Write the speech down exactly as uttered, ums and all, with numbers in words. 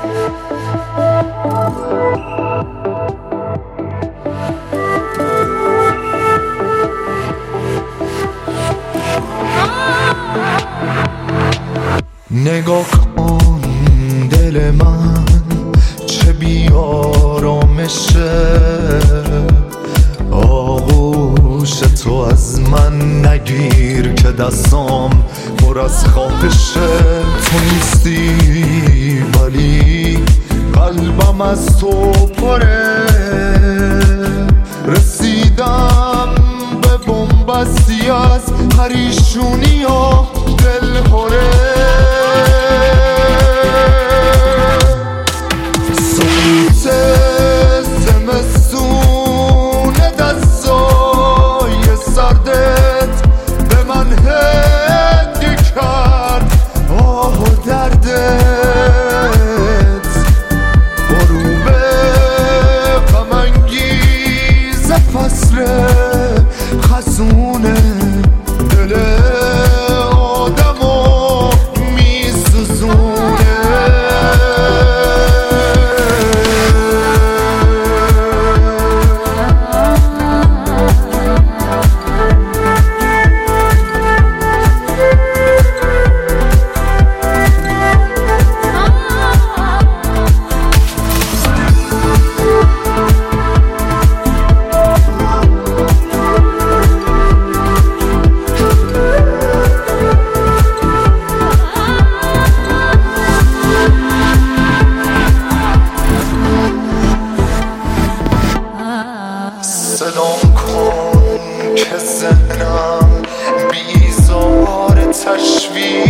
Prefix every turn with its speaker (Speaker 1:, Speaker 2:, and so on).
Speaker 1: نگاه کن دل من چه بیارامشه، آغوش تو از من نگیر که دستام پر از خواهشه. تو نیستی ولی قلبم از تو پره، رسیدم به بنبستی از پریشونی و دلهوره. خزونه دل آدمو میسوزونه. صدام کن که ذهنم بیزار تشویق